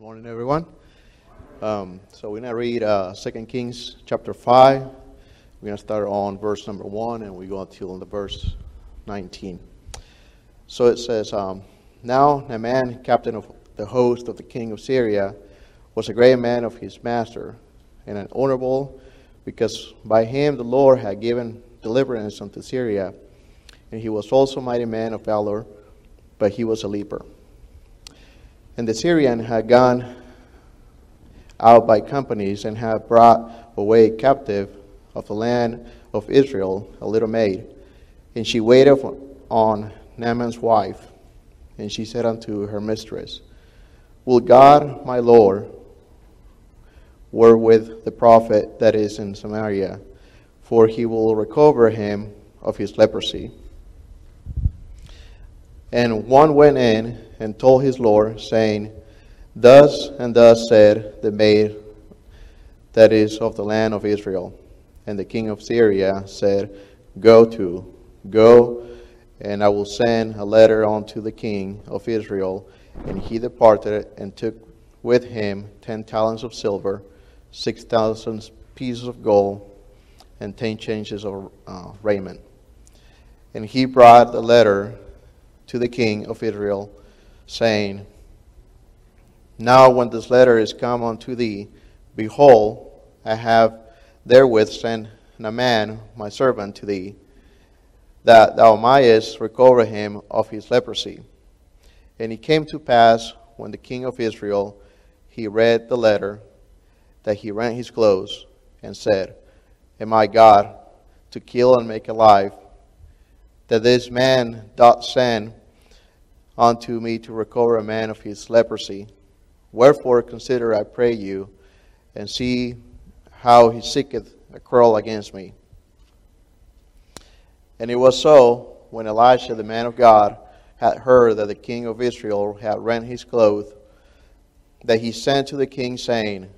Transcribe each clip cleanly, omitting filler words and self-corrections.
Morning, everyone. So we're going to read 2 Kings chapter 5. We're going to start on verse number 1, and we go until the verse 19. So it says, Now Naaman, captain of the host of the king of Syria, was a great man of his master, and an honorable, because by him the Lord had given deliverance unto Syria. And he was also a mighty man of valor, but he was a leper. And the Syrian had gone out by companies and had brought away captive of the land of Israel a little maid. And she waited on Naaman's wife. And she said unto her mistress, Will God, my Lord, were with the prophet that is in Samaria, for he will recover him of his leprosy. And one went in and told his Lord, saying, Thus and thus said the maid that is of the land of Israel. And the king of Syria said, Go, and I will send a letter unto the king of Israel. And he departed and took with him 10 talents of silver, 6,000 pieces of gold, and 10 changes of raiment. And he brought the letter to the king of Israel, saying, Now when this letter is come unto thee, behold, I have therewith sent Naaman my servant to thee, that thou mightest recover him of his leprosy. And it came to pass, when the king of Israel he read the letter, that he rent his clothes, and said, Am I God, to kill and make alive, that this man doth send unto me to recover a man of his leprosy? Wherefore consider, I pray you, and see how he seeketh a quarrel against me. And it was so, when Elisha the man of God had heard that the king of Israel had rent his clothes, that he sent to the king, saying,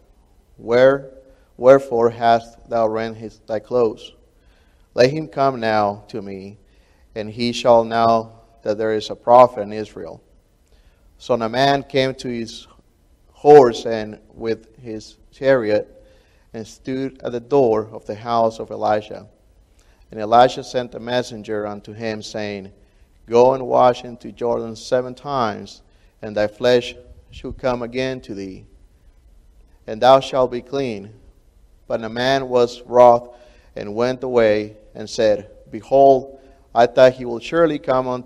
Wherefore hast thou rent thy clothes? Let him come now to me, and he shall know that there is a prophet in Israel. So Naaman came to his horse and with his chariot, and stood at the door of the house of Elisha. And Elisha sent a messenger unto him, saying, Go and wash into Jordan 7 times, and thy flesh shall come again to thee, and thou shalt be clean. But Naaman was wroth, and went away, and said, Behold, I thought he will surely come out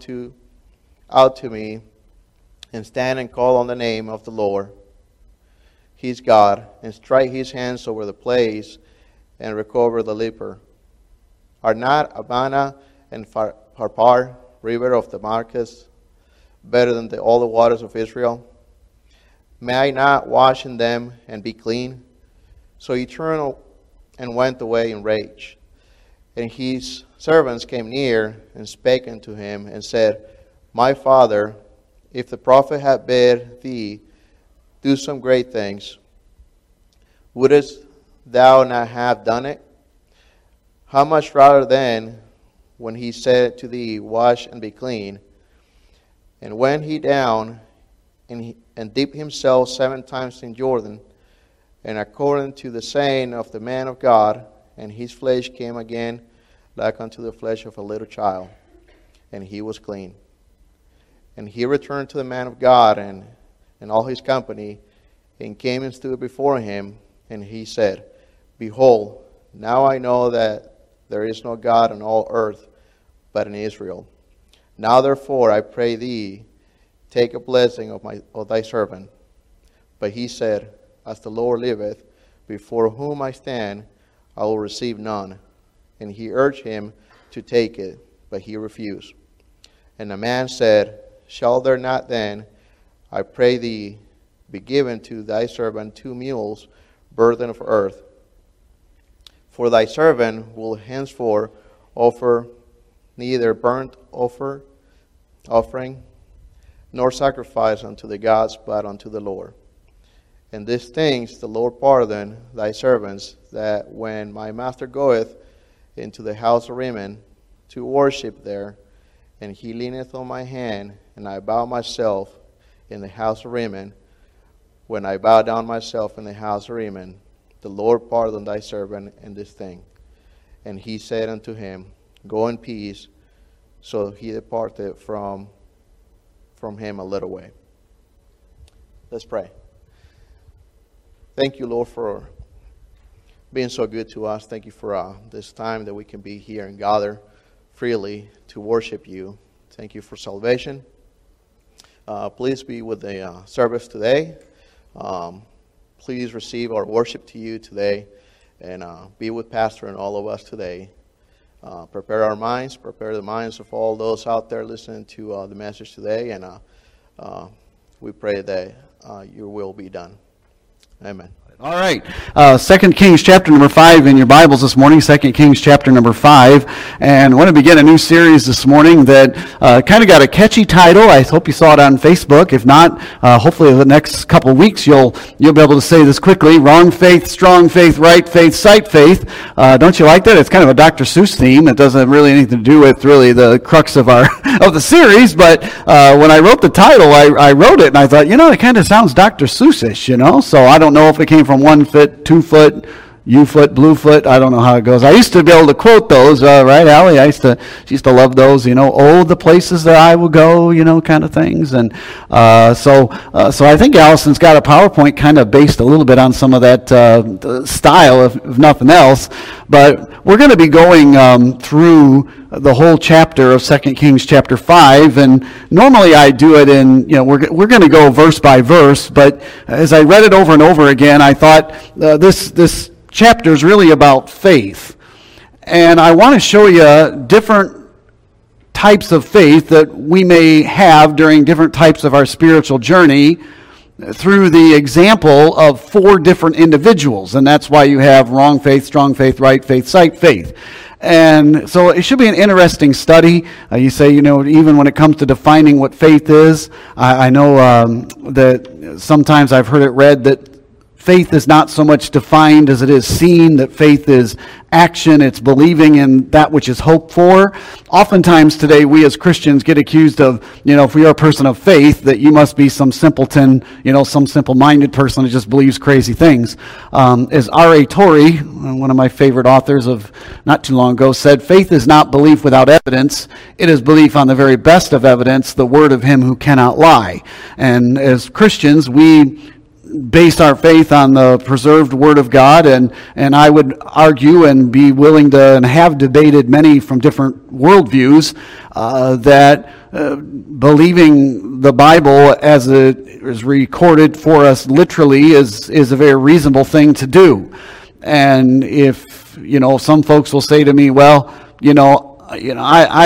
to me, and stand and call on the name of the Lord his God, and strike his hands over the place, and recover the leper. Are not Abana and Pharpar, river of Damascus, better than all the waters of Israel? May I not wash in them and be clean? So he turned and went away in rage. And his servants came near and spake unto him, and said, My father, if the prophet had bid thee do some great things, wouldest thou not have done it? How much rather then, when he said to thee, Wash and be clean, and went he down and dipped himself 7 times in Jordan, and according to the saying of the man of God, and his flesh came again like unto the flesh of a little child, and he was clean. And he returned to the man of God and all his company, and came and stood before him. And he said, Behold, now I know that there is no God on all earth but in Israel. Now therefore I pray thee, take a blessing of thy servant. But he said, As the Lord liveth, before whom I stand, I will receive none. And he urged him to take it, but he refused. And the man said, Shall there not then, I pray thee, be given to thy servant 2 mules, burden of earth? For thy servant will henceforth offer neither burnt offering, nor sacrifice unto the gods, but unto the Lord. And these things the Lord pardon thy servants, that when my master goeth into the house of Rimmon to worship there, and he leaneth on my hand, and I bow myself in the house of Rimmon, when I bow down myself in the house of Rimmon, the Lord pardon thy servant in this thing. And he said unto him, Go in peace. So he departed from him a little way. Let's pray. Thank you, Lord, for being so good to us. Thank you for this time that we can be here and gather freely to worship you. Thank you for salvation. Please be with the service today. Please receive our worship to you today, and be with Pastor and all of us today. Prepare our minds, prepare the minds of all those out there listening to the message today, and we pray that your will be done. Amen. All right. 2 Kings chapter number 5 in your Bibles this morning. 2 Kings chapter number 5. And I want to begin a new series this morning that kind of got a catchy title. I hope you saw it on Facebook. If not, hopefully the next couple of weeks you'll be able to say this quickly. Wrong faith, strong faith, right faith, sight faith. Don't you like that? It's kind of a Dr. Seuss theme. It doesn't really anything to do with really the crux of our of the series. But when I wrote the title, I wrote it and I thought, it kind of sounds Dr. Seuss-ish, So I don't know if it came from 1 foot, 2 foot, U-foot, blue foot. I don't know how it goes. I used to be able to quote those, right, Allie? She used to love those, oh, the places that I will go, kind of things. And so I think Allison's got a PowerPoint kind of based a little bit on some of that style, if nothing else. But we're going to be going through the whole chapter of 2 Kings chapter 5, and normally I do it in, we're going to go verse by verse, but as I read it over and over again, I thought this chapter is really about faith, and I want to show you different types of faith that we may have during different types of our spiritual journey through the example of 4 different individuals, and that's why you have wrong faith, strong faith, right faith, sight faith. And so it should be an interesting study. You say, even when it comes to defining what faith is, I know that sometimes I've heard it read that faith is not so much defined as it is seen, that faith is action, it's believing in that which is hoped for. Oftentimes today we as Christians get accused of, if we are a person of faith, that you must be some simpleton, some simple-minded person who just believes crazy things. As R.A. Torrey, one of my favorite authors of not too long ago, said, faith is not belief without evidence, it is belief on the very best of evidence, the word of him who cannot lie. And as Christians, we based our faith on the preserved Word of God, and I would argue and be willing to, and have debated many from different worldviews, that believing the Bible as it is recorded for us literally is a very reasonable thing to do. And if, some folks will say to me, well, I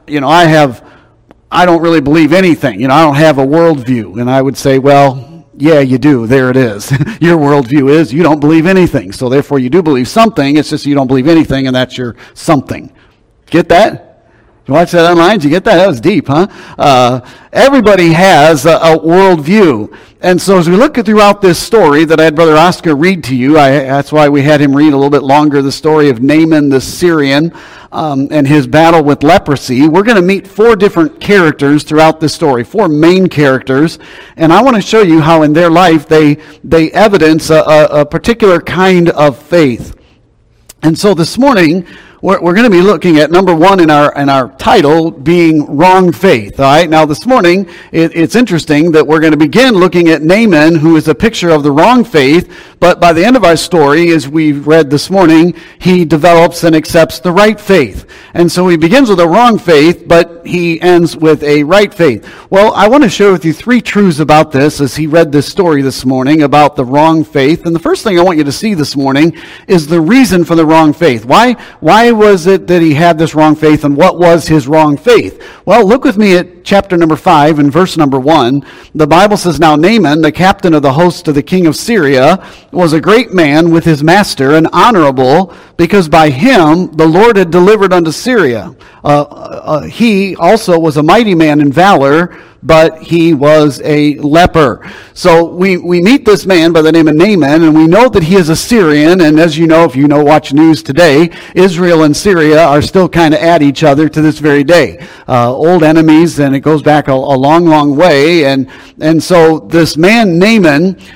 don't really believe anything, I don't have a worldview. And I would say, well, yeah, you do. There it is. Your worldview is you don't believe anything. So therefore you do believe something. It's just you don't believe anything, and that's your something. Get that? You watch that online? Did you get that? That was deep, huh? Everybody has a worldview. And so as we look throughout this story that I had Brother Oscar read to you, that's why we had him read a little bit longer the story of Naaman the Syrian and his battle with leprosy. We're going to meet 4 different characters throughout this story, 4 main characters. And I want to show you how in their life they evidence a particular kind of faith. And so this morning, we're going to be looking at number 1 in our title being wrong faith. All right. Now this morning, it's interesting that we're going to begin looking at Naaman, who is a picture of the wrong faith. But by the end of our story, as we've read this morning, he develops and accepts the right faith. And so he begins with a wrong faith, but he ends with a right faith. Well, I want to share with you 3 truths about this as he read this story this morning about the wrong faith. And the first thing I want you to see this morning is the reason for the wrong faith. Why was it that he had this wrong faith, and what was his wrong faith? Well, look with me at chapter number 5 and verse number 1. The Bible says, Now Naaman, the captain of the host of the king of Syria, was a great man with his master, and honorable, because by him the Lord had delivered unto Syria. He also was a mighty man in valor, but he was a leper. So we meet this man by the name of Naaman, and we know that he is a Syrian. And as you know, if you watch news today, Israel and Syria are still kind of at each other to this very day. Old enemies, and it goes back a long, long way. And so this man, Naaman,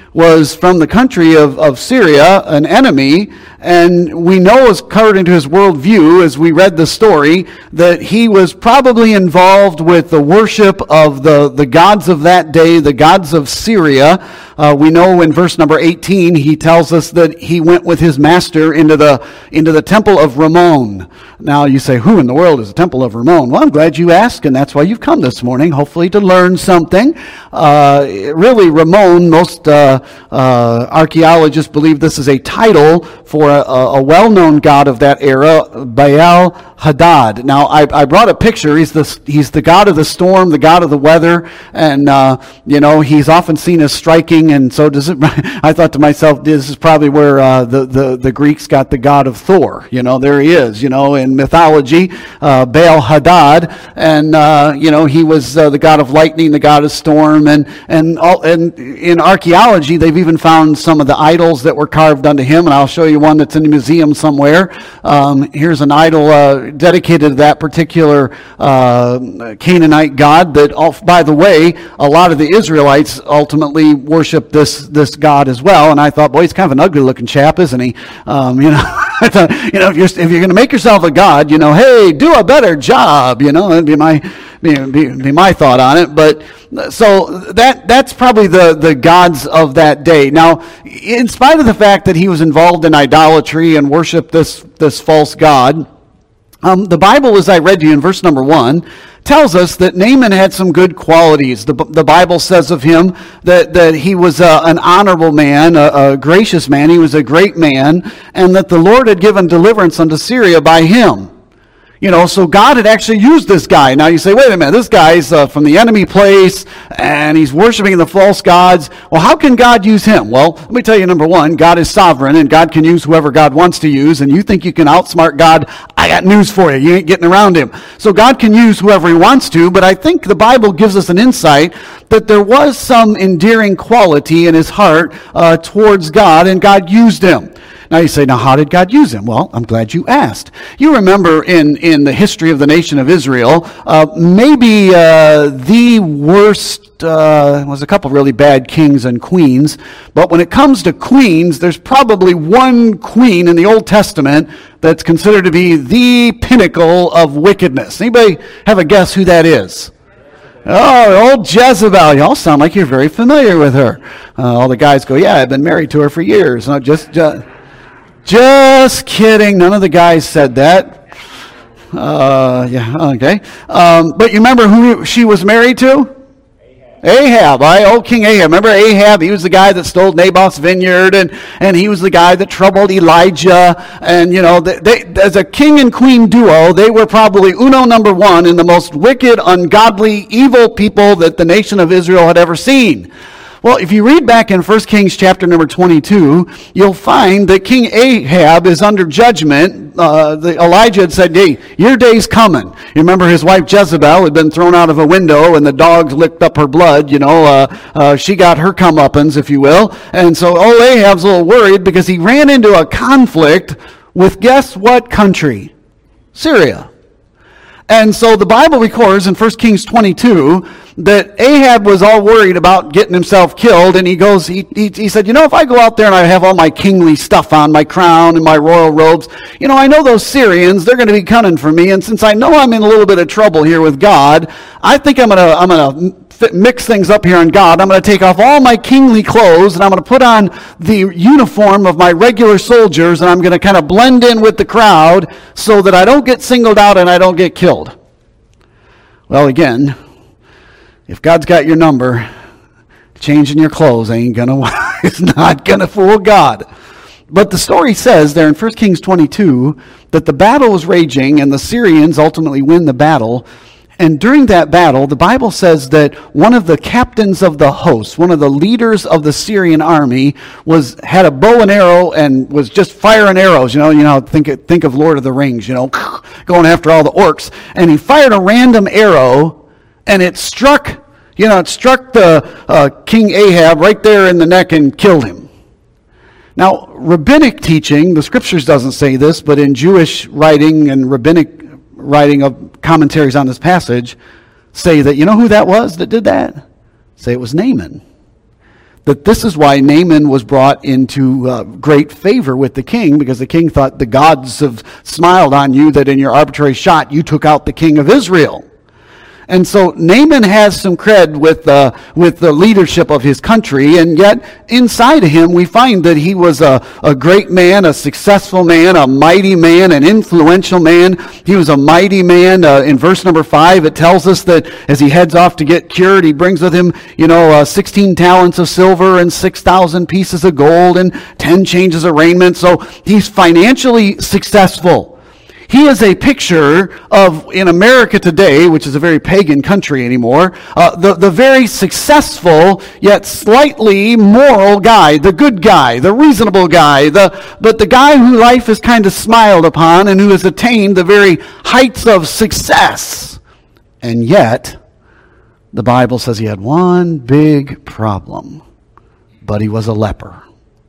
was from the country of Syria, an enemy, and we know, according to his worldview, as we read the story, that he was probably involved with the worship of the gods of that day, the gods of Syria. We know in verse number 18, he tells us that he went with his master into the temple of Ramon. Now you say, who in the world is the temple of Ramon? Well, I'm glad you asked, and that's why you've come this morning, hopefully to learn something. Really, Ramon, most archaeologists believe this is a title for a well-known god of that era, Baal Hadad. Now, I brought a picture. He's the god of the storm, the god of the weather, and he's often seen as striking. And so I thought to myself, this is probably where the Greeks got the god of Thor. There he is. In mythology, Baal Hadad, and he was the god of lightning, the god of storm, and in archaeology they've even found some of the idols that were carved unto him. And I'll show you one that's in a museum somewhere. Here's an idol dedicated to that particular Canaanite god. That, by the way, a lot of the Israelites ultimately worship this god as well. And I thought, boy, he's kind of an ugly-looking chap, isn't he? I thought, if you're going to make yourself a god, hey, do a better job. That'd be my thought on it. But so that's probably the gods of that day. Now, in spite of the fact that he was involved in idolatry and worshiped this false god, the Bible, as I read to you in verse number 1, tells us that Naaman had some good qualities. The Bible says of him that he was an honorable man, a gracious man. He was a great man, and that the Lord had given deliverance unto Syria by him. So God had actually used this guy. Now you say, wait a minute, this guy's from the enemy place, and he's worshiping the false gods. Well, how can God use him? Well, let me tell you, number one, God is sovereign, and God can use whoever God wants to use, and you think you can outsmart God? I got news for you. You ain't getting around him. So God can use whoever he wants to, but I think the Bible gives us an insight that there was some endearing quality in his heart towards God, and God used him. Now you say, now how did God use him? Well, I'm glad you asked. You remember in the history of the nation of Israel, maybe the worst was a couple really bad kings and queens. But when it comes to queens, there's probably one queen in the Old Testament that's considered to be the pinnacle of wickedness. Anybody have a guess who that is? Oh, old Jezebel. Y'all sound like you're very familiar with her. All the guys go, yeah, I've been married to her for years. No, just kidding. None of the guys said that. Yeah, okay. But you remember who she was married to? Ahab, right? Old King Ahab. Remember Ahab? He was the guy that stole Naboth's vineyard, and he was the guy that troubled Elijah. And, they, as a king and queen duo, they were probably number one in the most wicked, ungodly, evil people that the nation of Israel had ever seen. Well, if you read back in 1 Kings chapter number 22, you'll find that King Ahab is under judgment. Elijah had said, hey, your day's coming. You remember his wife Jezebel had been thrown out of a window and the dogs licked up her blood. She got her comeuppance, if you will. And so old Ahab's a little worried because he ran into a conflict with guess what country? Syria. And so the Bible records in 1 Kings 22 that Ahab was all worried about getting himself killed, and he said, if I go out there and I have all my kingly stuff on, my crown and my royal robes, I know those Syrians, they're going to be coming for me, and since I know I'm in a little bit of trouble here with God, I think I'm going to mix things up here on God. I'm going to take off all my kingly clothes, and I'm going to put on the uniform of my regular soldiers, and I'm going to kind of blend in with the crowd so that I don't get singled out and I don't get killed. Well, again, if God's got your number, changing your clothes it's not gonna fool God. But the story says there in 1 Kings 22 that the battle was raging and the Syrians ultimately win the battle. And during that battle, the Bible says that one of the captains of the host, one of the leaders of the Syrian army, had a bow and arrow and was just firing arrows. Think of Lord of the Rings, going after all the orcs. And he fired a random arrow, and it struck the King Ahab right there in the neck and killed him. Now, rabbinic teaching, the scriptures doesn't say this, but in Jewish writing and rabbinic writing of commentaries on this passage, say that, who that was that did that? Say it was Naaman. that this is why Naaman was brought into great favor with the king, because the king thought the gods have smiled on you that in your arbitrary shot you took out the king of Israel. And so Naaman has some cred with the leadership of his country, and yet inside of him we find that he was a great man, a successful man, a mighty man, an influential man. He was a mighty man. In verse number 5, it tells us that as he heads off to get cured, he brings with him, 16 talents of silver and 6,000 pieces of gold and 10 changes of raiment. So he's financially successful. He is a picture of, in America today, which is a very pagan country anymore, the very successful yet slightly moral guy, the good guy, the reasonable guy, but the guy who life has kind of smiled upon and who has attained the very heights of success. And yet, the Bible says he had one big problem, but he was a leper.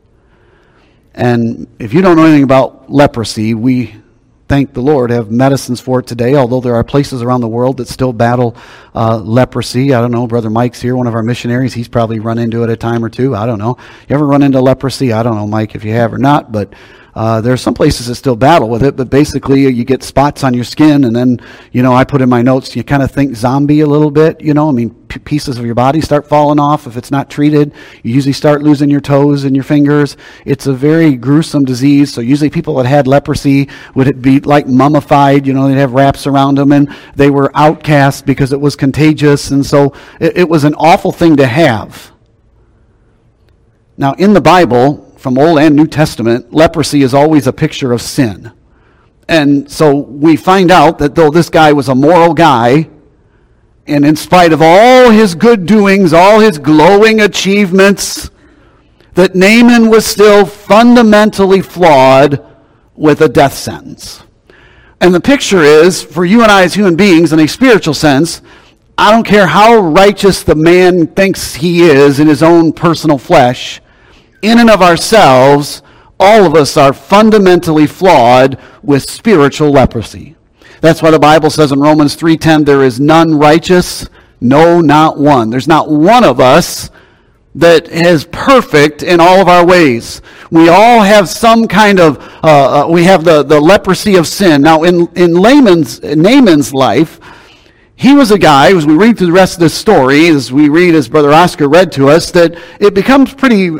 And if you don't know anything about leprosy, we thank the Lord, have medicines for it today, although there are places around the world that still battle leprosy. I don't know, Brother Mike's here, one of our missionaries. He's probably run into it a time or two. I don't know. You ever run into leprosy? I don't know, Mike, if you have or not, but there are some places that still battle with it, but basically you get spots on your skin, and then, I put in my notes, you kind of think zombie a little bit, pieces of your body start falling off if it's not treated. You usually start losing your toes and your fingers. It's a very gruesome disease, so usually people that had leprosy would be like mummified, they'd have wraps around them, and they were outcast because it was contagious, and so it was an awful thing to have. Now, in the Bible, from Old and New Testament, leprosy is always a picture of sin. And so we find out that though this guy was a moral guy, and in spite of all his good doings, all his glowing achievements, that Naaman was still fundamentally flawed with a death sentence. And the picture is, for you and I as human beings, in a spiritual sense, I don't care how righteous the man thinks he is in his own personal flesh, in and of ourselves, all of us are fundamentally flawed with spiritual leprosy. That's why the Bible says in Romans 3:10, there is none righteous, no, not one. There's not one of us that is perfect in all of our ways. We all have some kind of, we have the leprosy of sin. Now, in Naaman's life, he was a guy, as we read through the rest of this story, as we read, as Brother Oscar read to us, that it becomes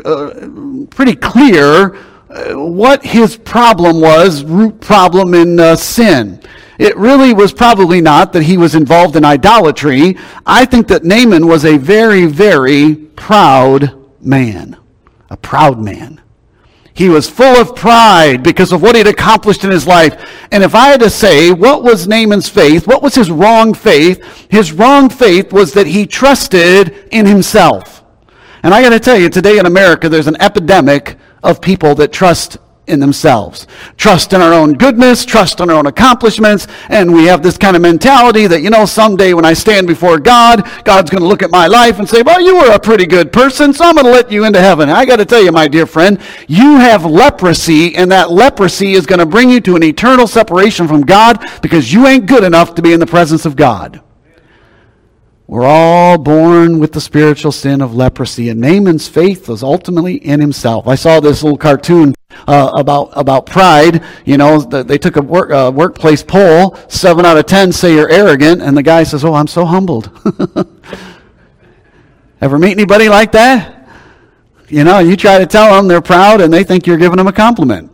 pretty clear what his problem was, root problem in sin. It really was probably not that he was involved in idolatry. I think that Naaman was a very, very proud man. A proud man. He was full of pride because of what he'd accomplished in his life. And if I had to say, what was Naaman's faith? What was his wrong faith? His wrong faith was that he trusted in himself. And I got to tell you, today in America, there's an epidemic of people that trust in themselves. Trust in our own goodness, trust in our own accomplishments, and we have this kind of mentality that, someday when I stand before God, God's going to look at my life and say, well, you were a pretty good person, so I'm going to let you into heaven. I got to tell you, my dear friend, you have leprosy, and that leprosy is going to bring you to an eternal separation from God because you ain't good enough to be in the presence of God. We're all born with the spiritual sin of leprosy, and Naaman's faith was ultimately in himself. I saw this little cartoon about pride. They took a workplace poll. 7 out of 10 say you're arrogant, and the guy says, "Oh, I'm so humbled." Ever meet anybody like that? You try to tell them they're proud, and they think you're giving them a compliment.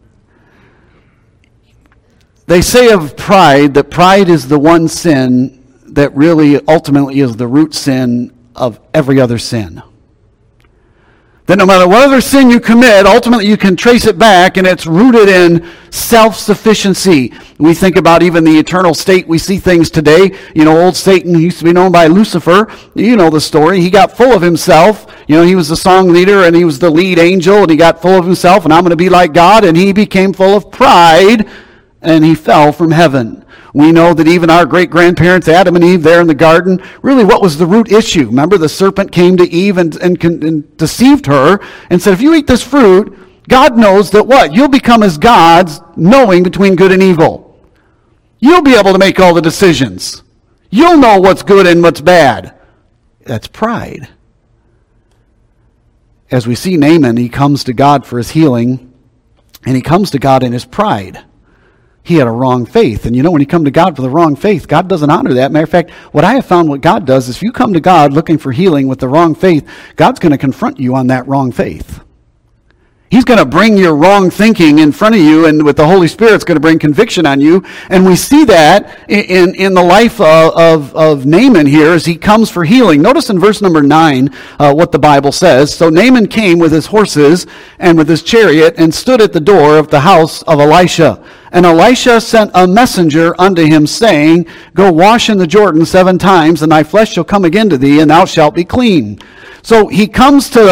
They say of pride that pride is the one sin that really ultimately is the root sin of every other sin. That no matter what other sin you commit, ultimately you can trace it back, and it's rooted in self-sufficiency. We think about even the eternal state. We see things today. Old Satan used to be known by Lucifer. You know the story. He got full of himself. He was the song leader, and he was the lead angel, and he got full of himself, and I'm going to be like God, and he became full of pride, and he fell from heaven. We know that even our great-grandparents, Adam and Eve, there in the garden, really what was the root issue? Remember, the serpent came to Eve and deceived her and said, if you eat this fruit, God knows that what? You'll become as gods, knowing between good and evil. You'll be able to make all the decisions. You'll know what's good and what's bad. That's pride. as we see Naaman, he comes to God for his healing, and he comes to God in his pride. He had a wrong faith. And when you come to God for the wrong faith, God doesn't honor that. Matter of fact, what I have found what God does is if you come to God looking for healing with the wrong faith, God's going to confront you on that wrong faith. He's going to bring your wrong thinking in front of you, and with the Holy Spirit, it's going to bring conviction on you. And we see that in the life of Naaman here as he comes for healing. Notice in verse number 9 what the Bible says. So Naaman came with his horses and with his chariot and stood at the door of the house of Elisha. And Elisha sent a messenger unto him, saying, Go wash in the Jordan 7 times, and thy flesh shall come again to thee, and thou shalt be clean. So he comes to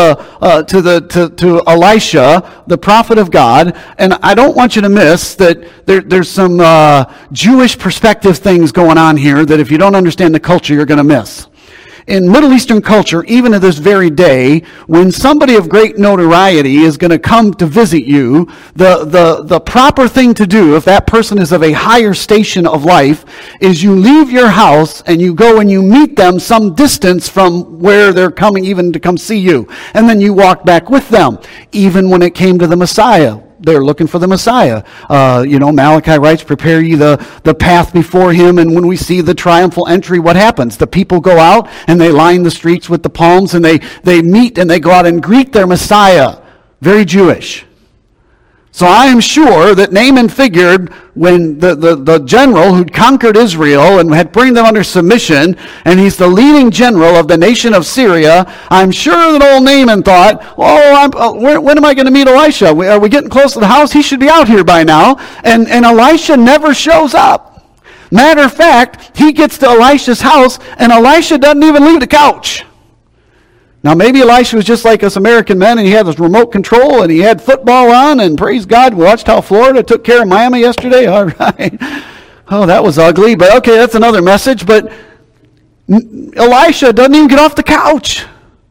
Elisha, the prophet of God, and I don't want you to miss that there's some Jewish perspective things going on here that if you don't understand the culture, you're going to miss. In Middle Eastern culture, even to this very day, when somebody of great notoriety is going to come to visit you, the proper thing to do, if that person is of a higher station of life, is you leave your house and you go and you meet them some distance from where they're coming even to come see you. And then you walk back with them. Even when it came to the Messiah, they're looking for the Messiah. Malachi writes, prepare ye the path before him. And when we see the triumphal entry, what happens? The people go out and they line the streets with the palms and they meet and they go out and greet their Messiah. Very Jewish. So I am sure that Naaman figured when the general who'd conquered Israel and had bring them under submission, and he's the leading general of the nation of Syria, I'm sure that old Naaman thought, when am I going to meet Elisha? Are we getting close to the house? He should be out here by now. And Elisha never shows up. Matter of fact, he gets to Elisha's house, and Elisha doesn't even leave the couch. Now, maybe Elisha was just like us American men, and he had this remote control, and he had football on, and praise God, we watched how Florida took care of Miami yesterday. All right. Oh, that was ugly, but okay, that's another message. But Elisha doesn't even get off the couch.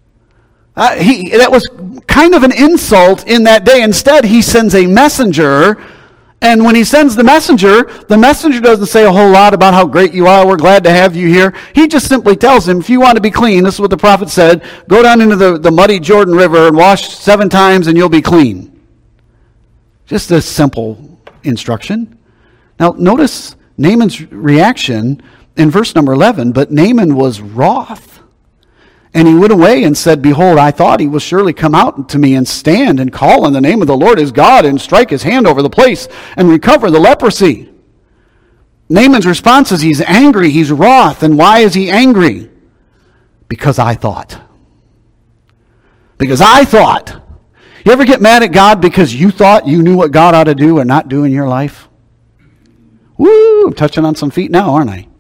That was kind of an insult in that day. Instead, he sends a messenger. And when he sends the messenger doesn't say a whole lot about how great you are, we're glad to have you here. He just simply tells him, if you want to be clean, this is what the prophet said, go down into the muddy Jordan River and wash 7 times and you'll be clean. Just a simple instruction. Now notice Naaman's reaction in verse number 11, but Naaman was wroth. And he went away and said, Behold, I thought he will surely come out to me and stand and call on the name of the Lord his God and strike his hand over the place and recover the leprosy. Naaman's response is he's angry, he's wroth. And why is he angry? Because I thought. Because I thought. You ever get mad at God because you thought you knew what God ought to do or not do in your life? Woo, I'm touching on some feet now, aren't I?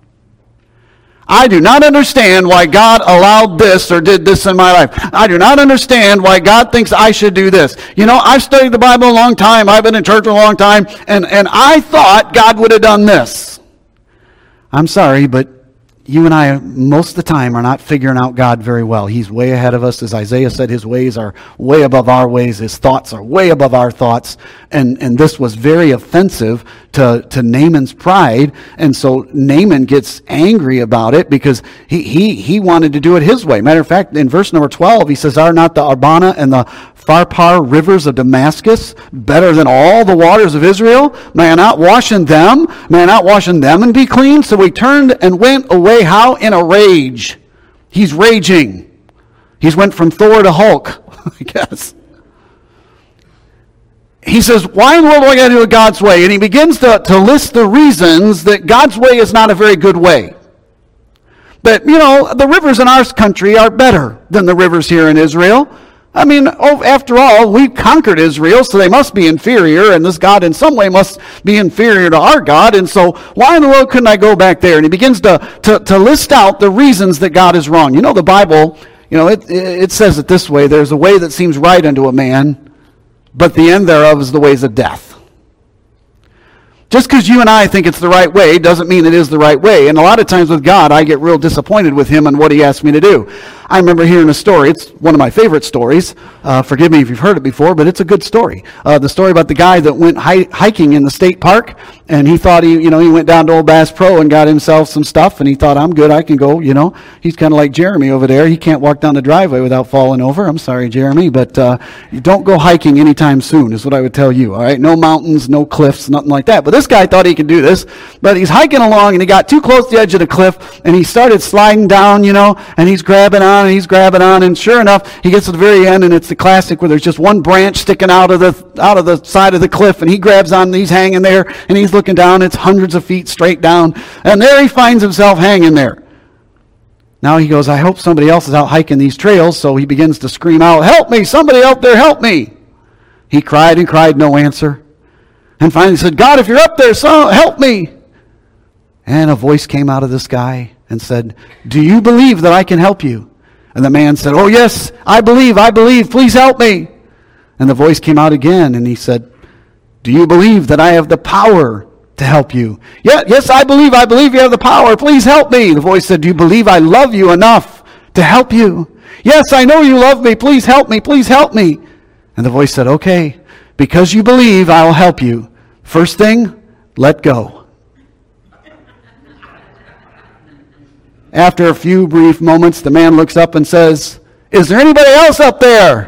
I do not understand why God allowed this or did this in my life. I do not understand why God thinks I should do this. I've studied the Bible a long time. I've been in church a long time. And I thought God would have done this. I'm sorry, but you and I, most of the time, are not figuring out God very well. He's way ahead of us. As Isaiah said, his ways are way above our ways. His thoughts are way above our thoughts. And this was very offensive to Naaman's pride. And so Naaman gets angry about it because he wanted to do it his way. Matter of fact, in verse number 12, he says, Are not the Abana and the Pharpar rivers of Damascus better than all the waters of Israel? May I not wash in them? May I not wash in them and be clean? So he turned and went away. How? In a rage. He's raging. He's went from Thor to Hulk, I guess. He says, why in the world do I got to do it God's way? And he begins to list the reasons that God's way is not a very good way. That, the rivers in our country are better than the rivers here in Israel. I mean, after all, we conquered Israel, so they must be inferior, and this God in some way must be inferior to our God, and so why in the world couldn't I go back there? And he begins to list out the reasons that God is wrong. The Bible, it says it this way, there's a way that seems right unto a man, but the end thereof is the ways of death. Just because you and I think it's the right way doesn't mean it is the right way. And a lot of times with God, I get real disappointed with him and what he asks me to do. I remember hearing a story. It's one of my favorite stories. Forgive me if you've heard it before, but it's a good story. The story about the guy that went hiking in the state park, and he thought he went down to Old Bass Pro and got himself some stuff, and he thought, I'm good, I can go, He's kind of like Jeremy over there. He can't walk down the driveway without falling over. I'm sorry, Jeremy, but you don't go hiking anytime soon is what I would tell you, all right? No mountains, no cliffs, nothing like that. But this guy thought he could do this, but he's hiking along, and he got too close to the edge of the cliff, and he started sliding down, and he's grabbing on, and sure enough, he gets to the very end, and it's the classic where there's just one branch sticking out of the side of the cliff, and he grabs on, and he's hanging there, and he's looking down. It's hundreds of feet straight down, and there he finds himself hanging there. Now he goes, I hope somebody else is out hiking these trails, so he begins to scream out, help me, somebody out there, help me. He cried and cried, no answer. And finally said, God, if you're up there, so help me. And a voice came out of the sky and said, do you believe that I can help you? And the man said, oh yes, I believe, please help me. And the voice came out again, and he said, do you believe that I have the power to help you? Yes, I believe you have the power, please help me. The voice said, do you believe I love you enough to help you? Yes, I know you love me, please help me, please help me. And the voice said, okay, because you believe, I will help you. First thing, let go. After a few brief moments, the man looks up and says, is there anybody else up there?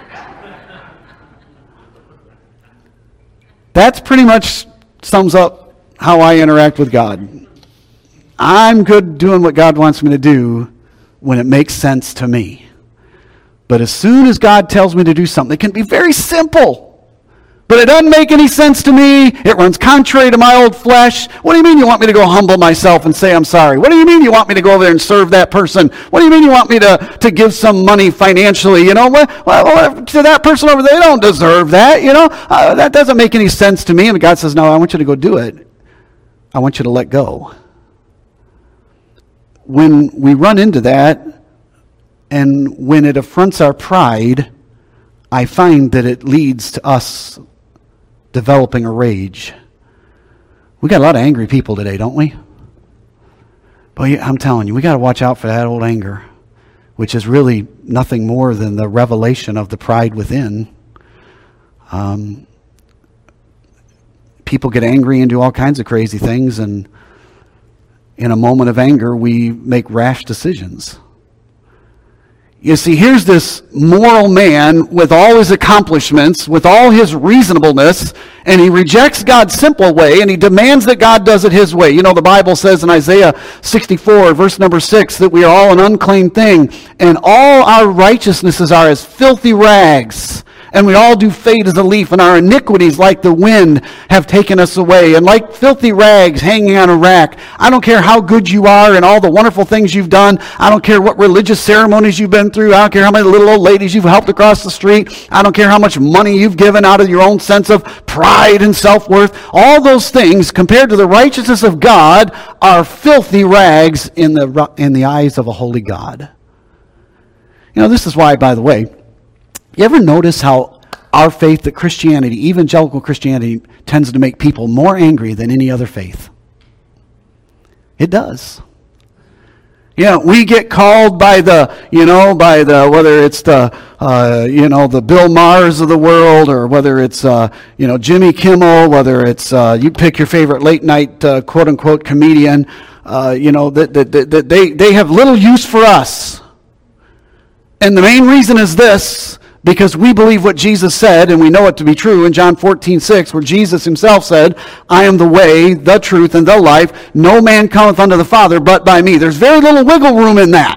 That's pretty much sums up how I interact with God. I'm good doing what God wants me to do when it makes sense to me. But as soon as God tells me to do something, it can be very simple, but it doesn't make any sense to me. It runs contrary to my old flesh. What do you mean you want me to go humble myself and say I'm sorry? What do you mean you want me to go over there and serve that person? What do you mean you want me to give some money financially? To that person over there, they don't deserve that. That doesn't make any sense to me. And God says, no, I want you to go do it. I want you to let go. When we run into that, and when it affronts our pride, I find that it leads to us developing a rage. We got a lot of angry people today, don't we? But I'm telling you, we got to watch out for that old anger, which is really nothing more than the revelation of the pride within. People get angry and do all kinds of crazy things, and in a moment of anger, we make rash decisions. You see, here's this moral man with all his accomplishments, with all his reasonableness, and he rejects God's simple way, and he demands that God does it his way. The Bible says in Isaiah 64, verse number 6, that we are all an unclean thing, and all our righteousnesses are as filthy rags. And we all do fade as a leaf, and our iniquities, like the wind, have taken us away. And like filthy rags hanging on a rack, I don't care how good you are and all the wonderful things you've done. I don't care what religious ceremonies you've been through. I don't care how many little old ladies you've helped across the street. I don't care how much money you've given out of your own sense of pride and self-worth. All those things, compared to the righteousness of God, are filthy rags in the eyes of a holy God. This is why, by the way, you ever notice how our faith, that Christianity, evangelical Christianity, tends to make people more angry than any other faith? It does. We get called by whether it's the Bill Maher's of the world, or whether it's, Jimmy Kimmel, whether it's, you pick your favorite late night, quote unquote, comedian, that they have little use for us. And the main reason is this: because we believe what Jesus said, and we know it to be true in John 14:6, where Jesus himself said, I am the way, the truth, and the life. No man cometh unto the Father but by me. There's very little wiggle room in that.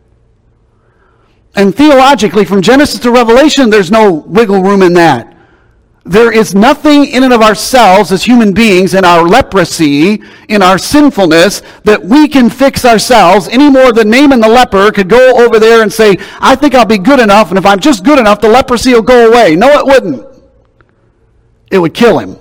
And theologically, from Genesis to Revelation, there's no wiggle room in that. There is nothing in and of ourselves as human beings, in our leprosy, in our sinfulness, that we can fix ourselves any more than Naaman the leper could go over there and say, I think I'll be good enough, and if I'm just good enough, the leprosy will go away. No, it wouldn't. It would kill him.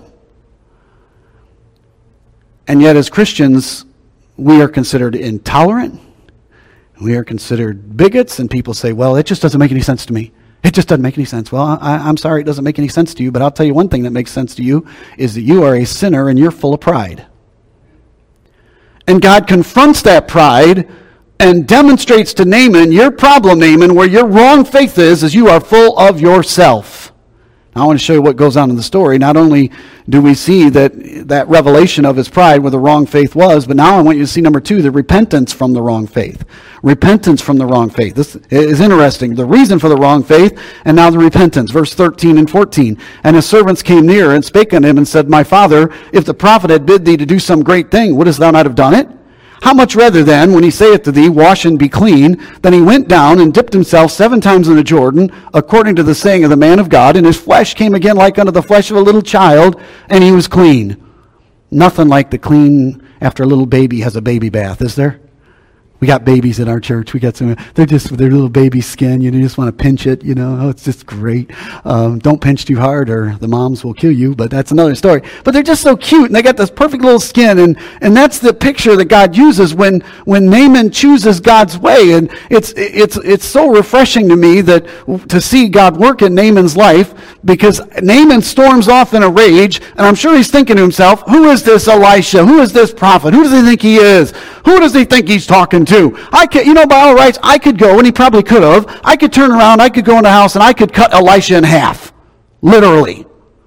And yet as Christians, we are considered intolerant. We are considered bigots, and people say, well, it just doesn't make any sense to me. It just doesn't make any sense. Well, I'm sorry it doesn't make any sense to you, but I'll tell you one thing that makes sense to you is that you are a sinner and you're full of pride. And God confronts that pride and demonstrates to Naaman, your problem, Naaman, where your wrong faith is you are full of yourself. Now, I want to show you what goes on in the story. Not only do we see that revelation of his pride where the wrong faith was, but now I want you to see number 2, the repentance from the wrong faith. Repentance from the wrong faith. This is interesting. The reason for the wrong faith, and now the repentance. Verse 13 and 14. And his servants came near and spake unto him and said, My father, if the prophet had bid thee to do some great thing, wouldest thou not have done it? How much rather then, when he saith to thee, Wash and be clean, then he went down and dipped himself 7 times in the Jordan, according to the saying of the man of God, and his flesh came again like unto the flesh of a little child, and he was clean. Nothing like the clean after a little baby has a baby bath, is there? We got babies in our church. We got some, they're just with their little baby skin. You just want to pinch it, Oh, it's just great. Don't pinch too hard or the moms will kill you, but that's another story. But they're just so cute and they got this perfect little skin. And that's the picture that God uses when Naaman chooses God's way. And it's so refreshing to me to see God work in Naaman's life, because Naaman storms off in a rage. And I'm sure he's thinking to himself, who is this Elisha? Who is this prophet? Who does he think he is? Who does he think he's talking to? I could, by all rights, I could go, and he probably could have. I could turn around, I could go in the house, and I could cut Elisha in half. Literally.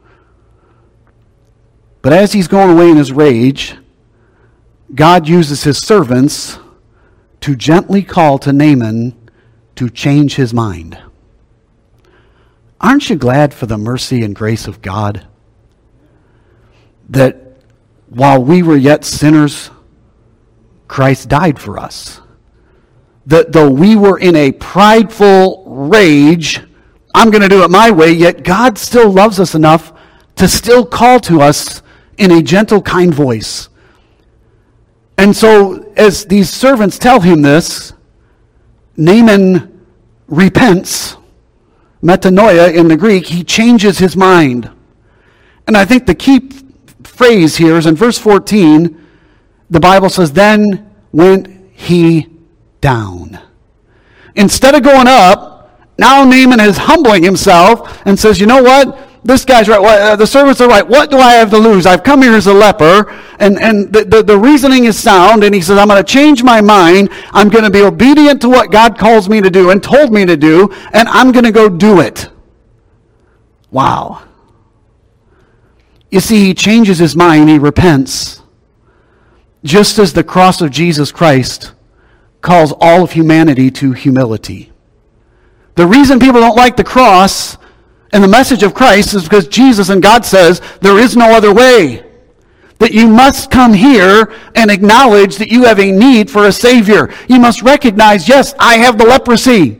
But as he's going away in his rage, God uses his servants to gently call to Naaman to change his mind. Aren't you glad for the mercy and grace of God? That while we were yet sinners, Christ died for us. That though we were in a prideful rage, I'm going to do it my way, yet God still loves us enough to still call to us in a gentle, kind voice. And so, as these servants tell him this, Naaman repents. Metanoia in the Greek, he changes his mind. And I think the key phrase here is in verse 14, the Bible says, then went he down. Instead of going up, now Naaman is humbling himself and says, you know what? This guy's right. The servants are right. What do I have to lose? I've come here as a leper, and the reasoning is sound, and he says, I'm going to change my mind. I'm going to be obedient to what God calls me to do and told me to do, and I'm going to go do it. Wow. You see, he changes his mind. He repents. Just as the cross of Jesus Christ calls all of humanity to humility. The reason people don't like the cross and the message of Christ is because Jesus and God says there is no other way. That you must come here and acknowledge that you have a need for a Savior. You must recognize, yes, I have the leprosy.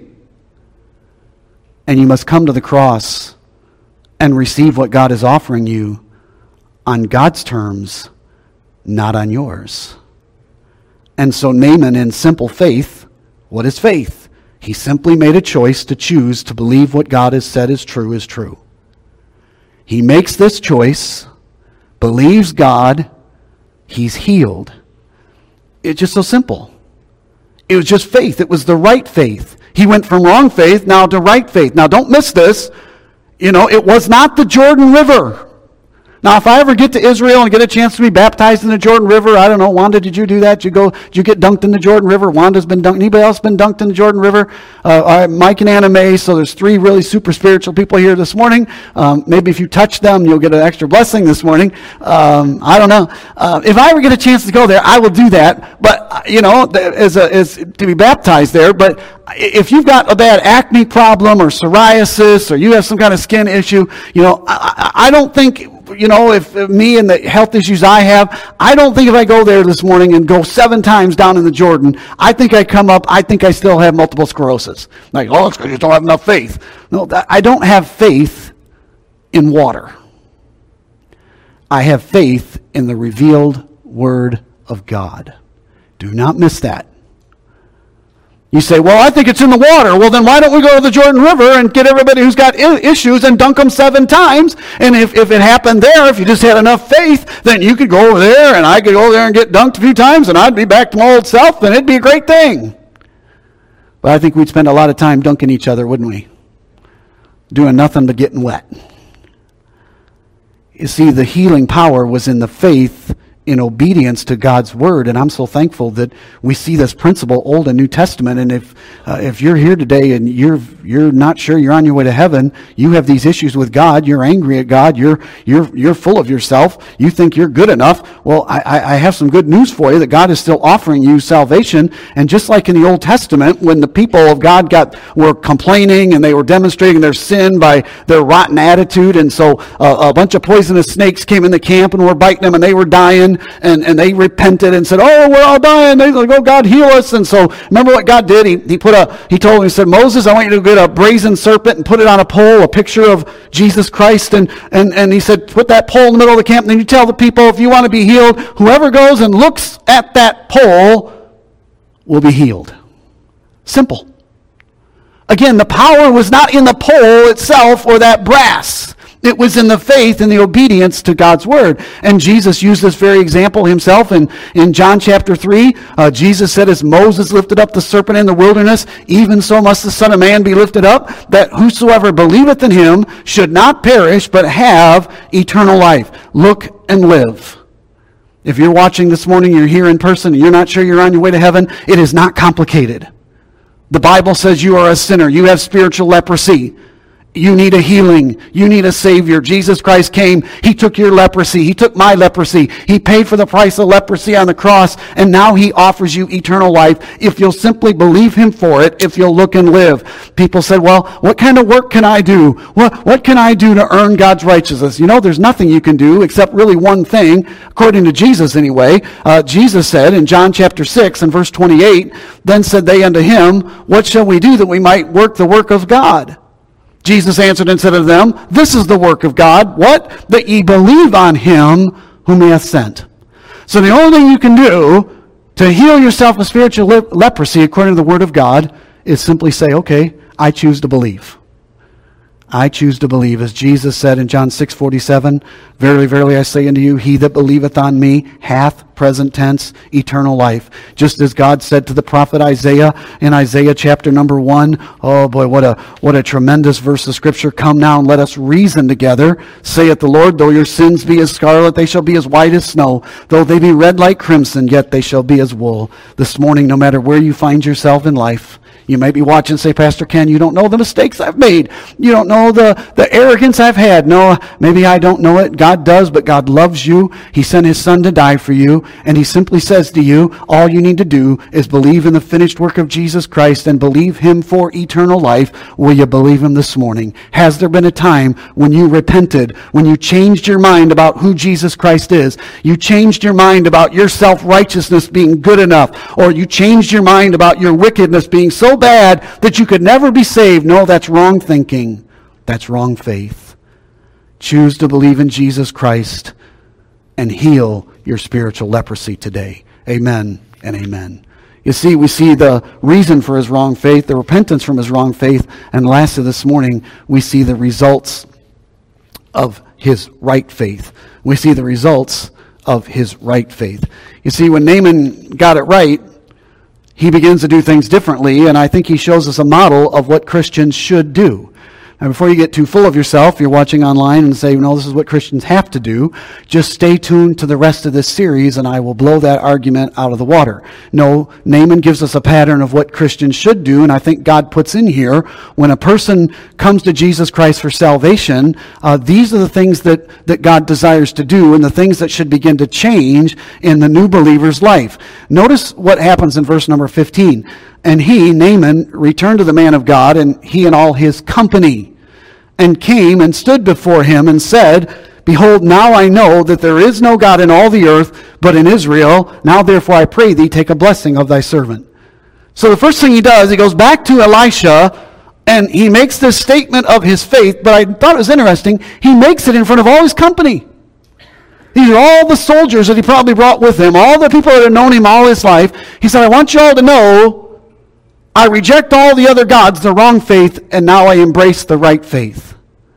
And you must come to the cross and receive what God is offering you on God's terms, not on yours. And so Naaman, in simple faith, what is faith? He simply made a choice to choose to believe what God has said is true. He makes this choice, believes God, he's healed. It's just so simple. It was just faith. It was the right faith. He went from wrong faith now to right faith. Now don't miss this. It was not the Jordan River. Now, if I ever get to Israel and get a chance to be baptized in the Jordan River, I don't know, Wanda, did you do that? Did you get dunked in the Jordan River? Wanda's been dunked. Anybody else been dunked in the Jordan River? Mike and Anna Mae, so there's 3 really super spiritual people here this morning. Maybe if you touch them, you'll get an extra blessing this morning. I don't know. If I ever get a chance to go there, I will do that. But, as to be baptized there. But if you've got a bad acne problem or psoriasis or you have some kind of skin issue, I don't think... if me and the health issues I have, I don't think if I go there this morning and go 7 times down in the Jordan, I think I come up, I think I still have multiple sclerosis. Like, it's because you don't have enough faith. No, I don't have faith in water. I have faith in the revealed Word of God. Do not miss that. You say, well, I think it's in the water. Well, then why don't we go to the Jordan River and get everybody who's got issues and dunk them 7 times? And if it happened there, if you just had enough faith, then you could go over there and I could go there and get dunked a few times and I'd be back to my old self and it'd be a great thing. But I think we'd spend a lot of time dunking each other, wouldn't we? Doing nothing but getting wet. You see, the healing power was in the faith in obedience to God's word. And I'm so thankful that we see this principle, Old and New Testament. And if you're here today and you're not sure you're on your way to heaven, you have these issues with God, you're angry at God, you're full of yourself, you think you're good enough. Well, I have some good news for you, that God is still offering you salvation. And just like in the Old Testament, when the people of God were complaining and they were demonstrating their sin by their rotten attitude, and so a bunch of poisonous snakes came in the camp and were biting them and they were dying, and they repented and said, "Oh, we're all dying." They like, "Oh, God, heal us." And so remember what God did? He told him, he said, "Moses, I want you to get a brazen serpent and put it on a pole, a picture of Jesus Christ." And he said, "Put that pole in the middle of the camp, and then you tell the people, if you want to be healed, whoever goes and looks at that pole will be healed." Simple. Again, the power was not in the pole itself or that brass. It was in the faith and the obedience to God's word. And Jesus used this very example himself in John chapter 3. Jesus said, "As Moses lifted up the serpent in the wilderness, even so must the Son of Man be lifted up, that whosoever believeth in him should not perish, but have eternal life." Look and live. If you're watching this morning, you're here in person, and you're not sure you're on your way to heaven, it is not complicated. The Bible says you are a sinner. You have spiritual leprosy. You need a healing. You need a Savior. Jesus Christ came. He took your leprosy. He took my leprosy. He paid for the price of leprosy on the cross, and now He offers you eternal life if you'll simply believe Him for it, if you'll look and live. People said, "Well, what kind of work can I do? What can I do to earn God's righteousness?" You know, there's nothing you can do except really one thing, according to Jesus anyway. Jesus said in John chapter 6 and verse 28, "Then said they unto Him, What shall we do that we might work the work of God?" Jesus answered and said unto them, "This is the work of God, what? That ye believe on Him whom He hath sent." So the only thing you can do to heal yourself of spiritual leprosy, according to the Word of God, is simply say, "Okay, I choose to believe. I choose to believe." As Jesus said in John 6:47, "Verily, verily, I say unto you, he that believeth on me hath," present tense, "eternal life." Just as God said to the prophet Isaiah in Isaiah chapter number 1. Oh boy, what a tremendous verse of Scripture. "Come now and let us reason together, saith the Lord. Though your sins be as scarlet, they shall be as white as snow. Though they be red like crimson, yet they shall be as wool." This morning, no matter where you find yourself in life, you might be watching and say, "Pastor Ken, you don't know the mistakes I've made. You don't know the arrogance I've had." No, maybe I don't know it. God does, but God loves you. He sent His Son to die for you. And He simply says to you, all you need to do is believe in the finished work of Jesus Christ and believe Him for eternal life. Will you believe Him this morning? Has there been a time when you repented, when you changed your mind about who Jesus Christ is? You changed your mind about your self-righteousness being good enough, or you changed your mind about your wickedness being so bad that you could never be saved? No, that's wrong thinking. That's wrong faith. Choose to believe in Jesus Christ and heal your spiritual leprosy today. Amen and amen. You see, we see the reason for his wrong faith, the repentance from his wrong faith, and lastly this morning, we see the results of his right faith. We see the results of his right faith. You see, when Naaman got it right, he begins to do things differently, and I think he shows us a model of what Christians should do. Now, before you get too full of yourself, you're watching online and say, "No, this is what Christians have to do," just stay tuned to the rest of this series and I will blow that argument out of the water. No, Naaman gives us a pattern of what Christians should do, and I think God puts in here, when a person comes to Jesus Christ for salvation, these are the things that God desires to do and the things that should begin to change in the new believer's life. Notice what happens in verse number 15. "And he," Naaman, "returned to the man of God, and he and all his company, and came and stood before him and said, Behold, now I know that there is no God in all the earth, but in Israel. Now therefore I pray thee, take a blessing of thy servant." So the first thing he does, he goes back to Elisha, and he makes this statement of his faith, but I thought it was interesting. He makes it in front of all his company. These are all the soldiers that he probably brought with him, all the people that have known him all his life. He said, "I want you all to know, I reject all the other gods, the wrong faith, and now I embrace the right faith.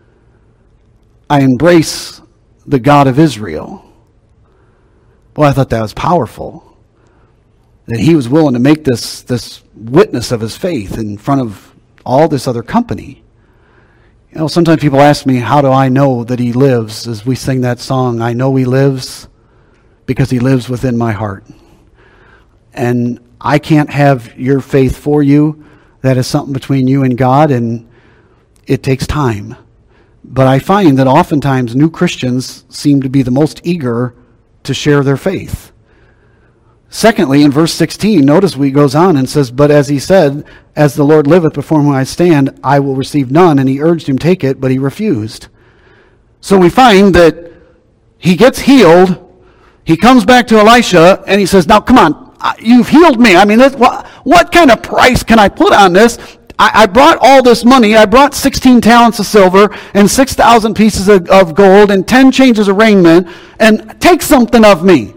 I embrace the God of Israel." Boy, I thought that was powerful. That he was willing to make this witness of his faith in front of all this other company. You know, sometimes people ask me, how do I know that he lives? As we sing that song, "I know he lives because he lives within my heart. And I can't have your faith for you. That is something between you and God, and it takes time. But I find that oftentimes new Christians seem to be the most eager to share their faith. Secondly, in verse 16, notice he goes on and says, but as he said, as the Lord liveth before whom I stand, I will receive none. And he urged him take it, but he refused. So we find that he gets healed. He comes back to Elisha and he says, now come on, you've healed me. I mean, what kind of price can I put on this? I brought all this money. I brought 16 talents of silver and 6,000 pieces of gold and 10 changes of raiment, and take something of me.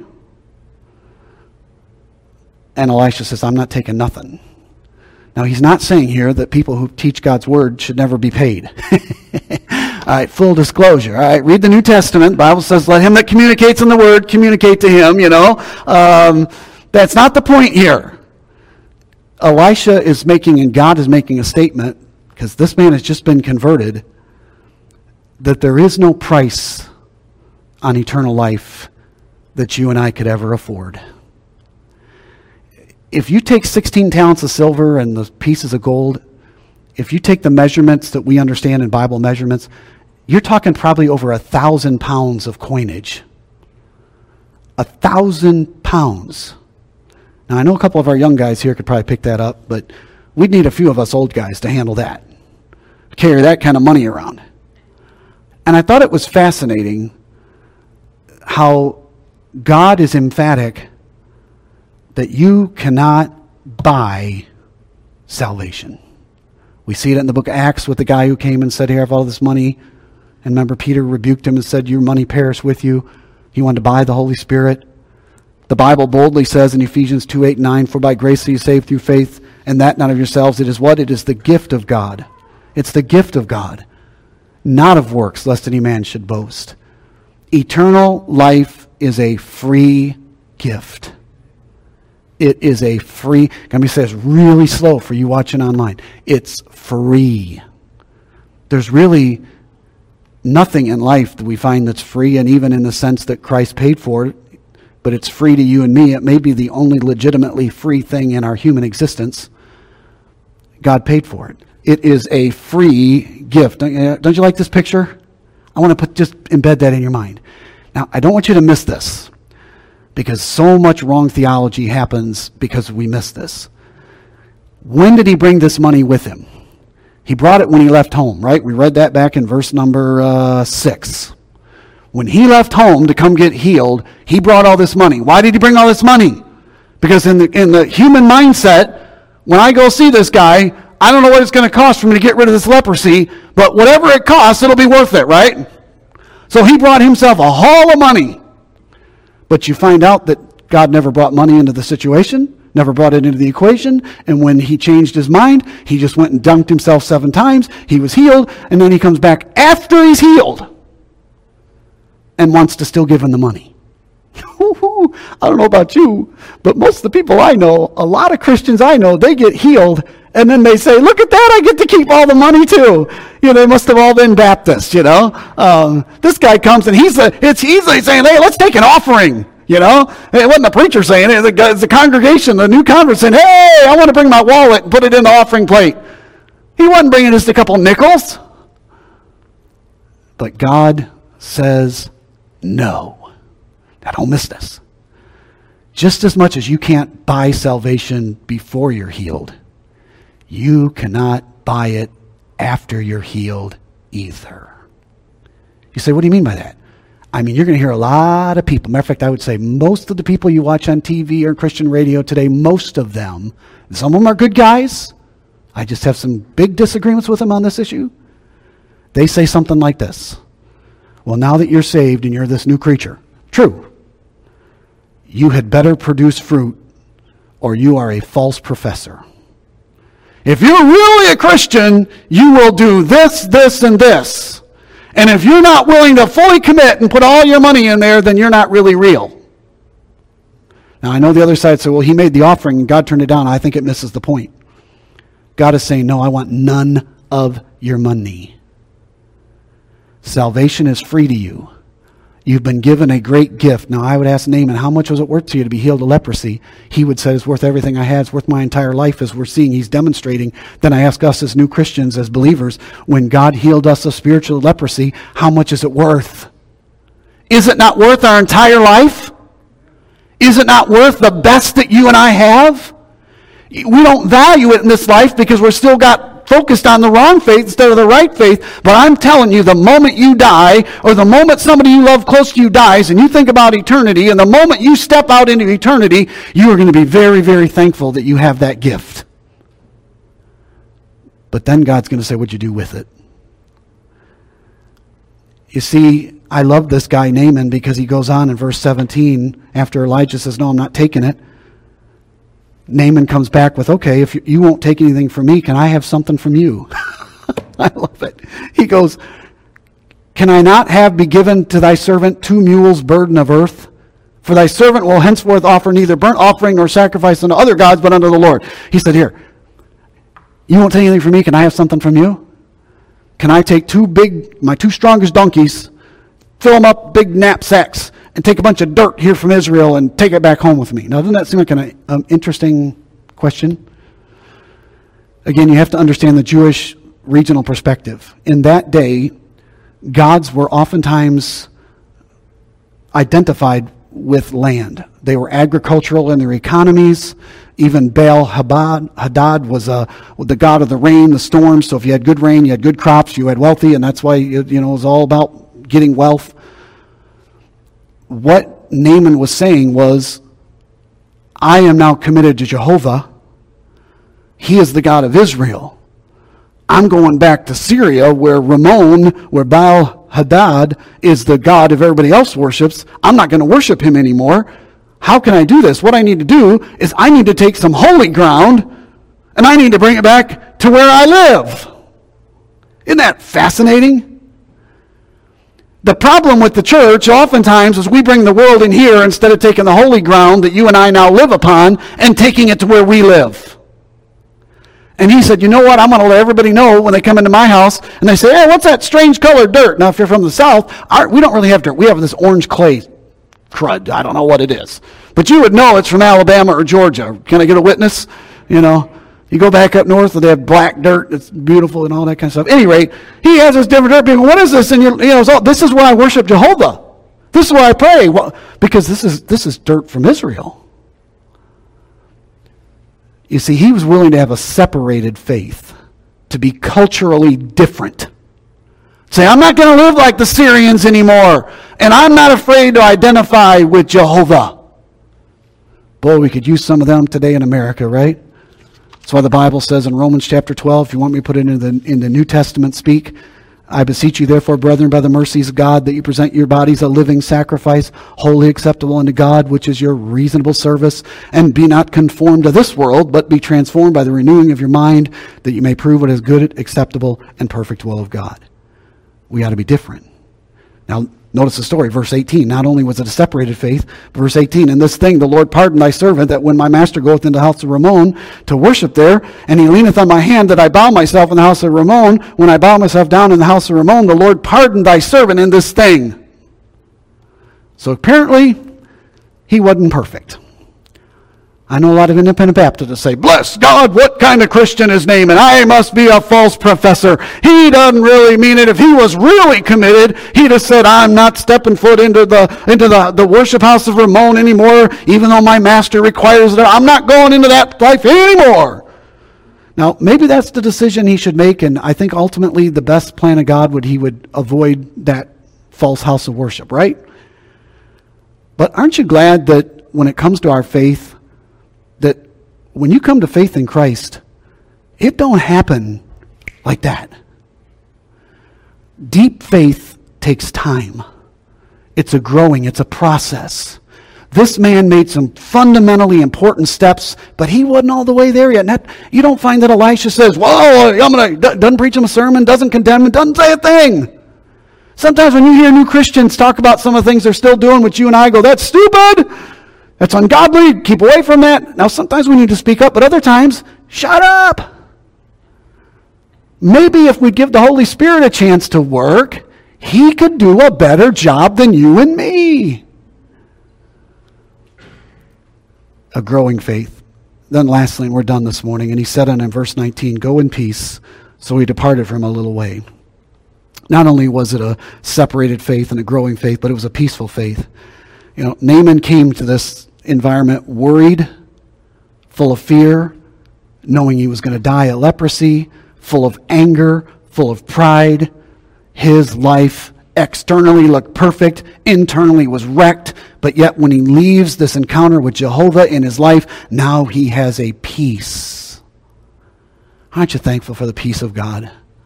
And Elisha says, I'm not taking nothing. Now, he's not saying here that people who teach God's word should never be paid. All right, full disclosure. All right, read the New Testament. The Bible says, let him that communicates in the word communicate to him, That's not the point here. Elisha is making, and God is making a statement, because this man has just been converted, that there is no price on eternal life that you and I could ever afford. If you take 16 talents of silver and the pieces of gold, if you take the measurements that we understand in Bible measurements, you're talking probably over 1,000 pounds of coinage. 1,000 pounds. Now, I know a couple of our young guys here could probably pick that up, but we'd need a few of us old guys to handle that, carry that kind of money around. And I thought it was fascinating how God is emphatic that you cannot buy salvation. We see it in the book of Acts with the guy who came and said, here, I have all this money. And remember, Peter rebuked him and said, your money perish with you. He wanted to buy the Holy Spirit. The Bible boldly says in Ephesians 2:8-9, for by grace are you saved through faith, and that not of yourselves. It is what? It is the gift of God. It's the gift of God, not of works, lest any man should boast. Eternal life is a free gift. It is a free, let me say this really slow for you watching online. It's free. There's really nothing in life that we find that's free, and even in the sense that Christ paid for it, but it's free to you and me. It may be the only legitimately free thing in our human existence. God paid for it. It is a free gift. Don't you like this picture? I want to just embed that in your mind. Now, I don't want you to miss this, because so much wrong theology happens because we miss this. When did he bring this money with him? He brought it when he left home, right? We read that back in verse number 6. When he left home to come get healed, he brought all this money. Why did he bring all this money? Because in the human mindset, when I go see this guy, I don't know what it's going to cost for me to get rid of this leprosy, but whatever it costs, it'll be worth it, right? So he brought himself a haul of money. But you find out that God never brought money into the situation, never brought it into the equation, and when he changed his mind, he just went and dunked himself 7 times, he was healed, and then he comes back after he's healed and wants to still give him the money. I don't know about you, but most of the people I know, a lot of Christians I know, they get healed, and then they say, look at that, I get to keep all the money too. They must have all been Baptists, This guy comes and it's easily saying, hey, let's take an offering, It wasn't the preacher saying it, it's the congregation, the new convert saying, hey, I want to bring my wallet and put it in the offering plate. He wasn't bringing just a couple nickels. But God says no. Now don't miss this. Just as much as you can't buy salvation before you're healed, you cannot buy it after you're healed either. You say, what do you mean by that? I mean, you're going to hear a lot of people. Matter of fact, I would say most of the people you watch on TV or Christian radio today, most of them, some of them are good guys. I just have some big disagreements with them on this issue. They say something like this. Well, now that you're saved and you're this new creature, true, you had better produce fruit or you are a false professor. If you're really a Christian, you will do this, this, and this. And if you're not willing to fully commit and put all your money in there, then you're not really real. Now, I know the other side said, well, he made the offering and God turned it down. I think it misses the point. God is saying, no, I want none of your money. Salvation is free to you. You've been given a great gift. Now, I would ask Naaman, how much was it worth to you to be healed of leprosy? He would say, it's worth everything I had. It's worth my entire life, as we're seeing he's demonstrating. Then I ask us as new Christians, as believers, when God healed us of spiritual leprosy, how much is it worth? Is it not worth our entire life? Is it not worth the best that you and I have? We don't value it in this life because we're still focused on the wrong faith instead of the right faith. But I'm telling you, the moment you die, or the moment somebody you love close to you dies, and you think about eternity, and the moment you step out into eternity, you are going to be very, very thankful that you have that gift. But then God's going to say, what'd you do with it? You see, I love this guy Naaman because he goes on in verse 17, after Elijah says, no, I'm not taking it. Naaman comes back with, okay, if you won't take anything from me, can I have something from you? I love it. He goes, can I not be given to thy servant 2 mules burden of earth? For thy servant will henceforth offer neither burnt offering nor sacrifice unto other gods, but unto the Lord. He said, here, you won't take anything from me, can I have something from you? Can I take my 2 strongest donkeys, fill them up big knapsacks, and take a bunch of dirt here from Israel and take it back home with me? Now, doesn't that seem like an interesting question? Again, you have to understand the Jewish regional perspective. In that day, gods were oftentimes identified with land. They were agricultural in their economies. Even Baal Hadad was the god of the rain, the storms. So if you had good rain, you had good crops, you had wealthy, and that's why it was all about getting wealth. What Naaman was saying was, I am now committed to Jehovah. He is the God of Israel. I'm going back to Syria where Baal Hadad is the God of everybody else worships. I'm not going to worship him anymore. How can I do this? What I need to do is I need to take some holy ground and I need to bring it back to where I live. Isn't that fascinating? The problem with the church oftentimes is we bring the world in here instead of taking the holy ground that you and I now live upon and taking it to where we live. And he said, you know what, I'm going to let everybody know when they come into my house and they say, hey, what's that strange colored dirt? Now, if you're from the South, we don't really have dirt. We have this orange clay crud. I don't know what it is. But you would know it's from Alabama or Georgia. Can I get a witness? You go back up north and they have black dirt. It's beautiful and all that kind of stuff. At any rate, he has this different dirt. People, what is this? And this is where I worship Jehovah. This is where I pray. Well, because this is dirt from Israel. You see, he was willing to have a separated faith, to be culturally different. Say, I'm not going to live like the Syrians anymore, and I'm not afraid to identify with Jehovah. Boy, we could use some of them today in America, right? That's why the Bible says in Romans chapter 12, if you want me to put it in the New Testament speak, I beseech you therefore, brethren, by the mercies of God, that you present your bodies a living sacrifice, wholly acceptable unto God, which is your reasonable service. And be not conformed to this world, but be transformed by the renewing of your mind, that you may prove what is good, acceptable, and perfect will of God. We ought to be different. Now, notice the story, verse 18. Not only was it a separated faith, but verse 18, in this thing the Lord pardoned thy servant, that when my master goeth into the house of Rimmon to worship there, and he leaneth on my hand, that I bow myself in the house of Rimmon, when I bow myself down in the house of Rimmon, the Lord pardoned thy servant in this thing. So apparently, he wasn't perfect. I know a lot of independent Baptists that say, bless God, what kind of Christian is Naaman? I must be a false professor. He doesn't really mean it. If he was really committed, he'd have said, I'm not stepping foot into the worship house of Rimmon anymore, even though my master requires it. I'm not going into that life anymore. Now, maybe that's the decision he should make, and I think ultimately the best plan of God he would avoid that false house of worship, right? But aren't you glad that when it comes to our faith, that when you come to faith in Christ, it don't happen like that. Deep faith takes time. It's a process. This man made some fundamentally important steps, but he wasn't all the way there yet. You don't find that Elisha says, well, doesn't preach him a sermon, doesn't condemn him, doesn't say a thing. Sometimes when you hear new Christians talk about some of the things they're still doing, which you and I go, that's stupid. That's ungodly. Keep away from that. Now, sometimes we need to speak up, but other times, shut up. Maybe if we give the Holy Spirit a chance to work, He could do a better job than you and me. A growing faith. Then lastly, and we're done this morning, and he said in verse 19, go in peace. So he departed from a little way. Not only was it a separated faith and a growing faith, but it was a peaceful faith. You know, Naaman came to this environment worried, full of fear, knowing he was going to die of leprosy, full of anger, full of pride. His life externally looked perfect, internally was wrecked, but yet when he leaves this encounter with Jehovah in his life, now he has a peace. Aren't you thankful for the peace of God?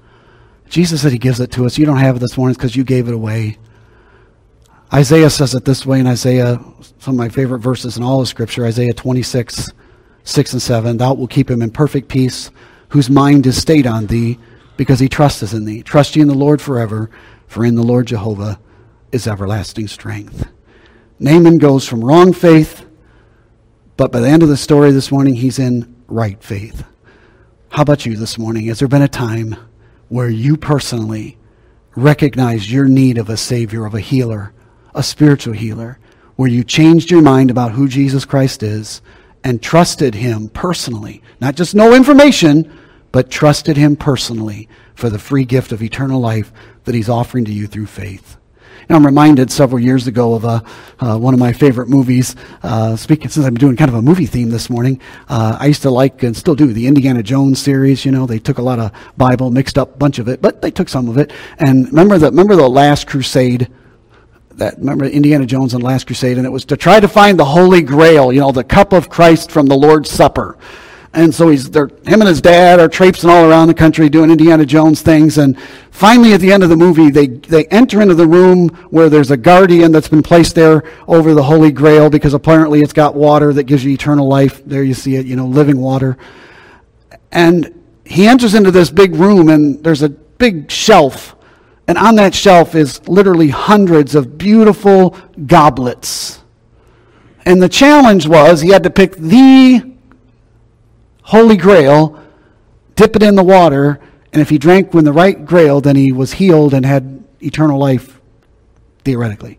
Jesus said he gives it to us. You don't have it this morning because you gave it away. Isaiah says it this way in Isaiah, some of my favorite verses in all of Scripture, Isaiah 26, 6 and 7. Thou wilt keep him in perfect peace, whose mind is stayed on thee, because he trusteth in thee. Trust ye in the Lord forever, for in the Lord Jehovah is everlasting strength. Naaman goes from wrong faith, but by the end of the story this morning, he's in right faith. How about you this morning? Has there been a time where you personally recognized your need of a Savior, of a healer, a spiritual healer, where you changed your mind about who Jesus Christ is and trusted him personally, not just know information, but trusted him personally for the free gift of eternal life that he's offering to you through faith? Now, I'm reminded several years ago of one of my favorite movies. Since I'm doing kind of a movie theme this morning, I used to like, and still do, the Indiana Jones series. You know, they took a lot of Bible, mixed up a bunch of it, but they took some of it. And remember the Last Crusade? Remember Indiana Jones and the Last Crusade? And it was to try to find the Holy Grail, you know, the cup of Christ from the Lord's Supper. And so him and his dad are traipsing all around the country doing Indiana Jones things. And finally, at the end of the movie, they enter into the room where there's a guardian that's been placed there over the Holy Grail, because apparently it's got water that gives you eternal life. There you see it, you know, living water. And he enters into this big room, and there's a big shelf. And on that shelf is literally hundreds of beautiful goblets. And the challenge was he had to pick the Holy Grail, dip it in the water, and if he drank from the right grail, then he was healed and had eternal life, theoretically.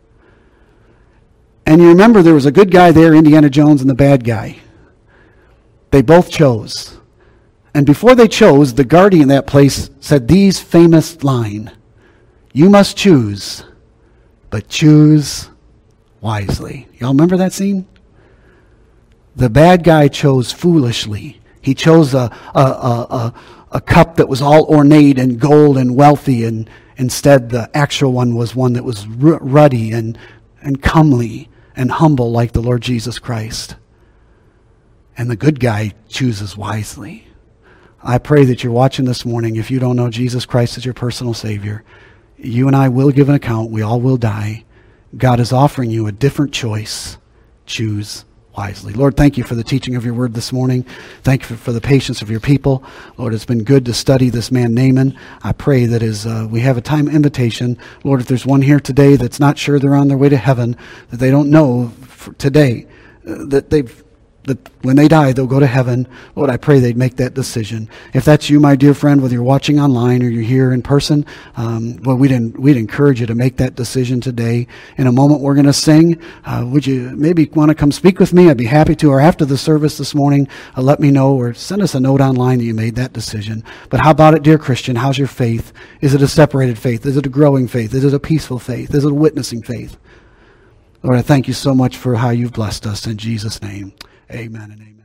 And you remember there was a good guy there, Indiana Jones, and the bad guy. They both chose. And before they chose, the guardian in that place said these famous line, "You must choose, but choose wisely." Y'all remember that scene? The bad guy chose foolishly. He chose a cup that was all ornate and gold and wealthy, and instead the actual one was one that was ruddy and comely and humble like the Lord Jesus Christ. And the good guy chooses wisely. I pray that you're watching this morning. If you don't know Jesus Christ as your personal Savior, you and I will give an account. We all will die. God is offering you a different choice. Choose wisely. Lord, thank you for the teaching of your word this morning. Thank you for the patience of your people. Lord, it's been good to study this man Naaman. I pray that as we have a time invitation, Lord, if there's one here today that's not sure they're on their way to heaven, that they don't know today, that when they die, they'll go to heaven. Lord, I pray they'd make that decision. If that's you, my dear friend, whether you're watching online or you're here in person, we'd encourage you to make that decision today. In a moment, we're going to sing. Would you maybe want to come speak with me? I'd be happy to. Or after the service this morning, let me know, or send us a note online that you made that decision. But how about it, dear Christian? How's your faith? Is it a separated faith? Is it a growing faith? Is it a peaceful faith? Is it a witnessing faith? Lord, I thank you so much for how you've blessed us. In Jesus' name. Amen and amen.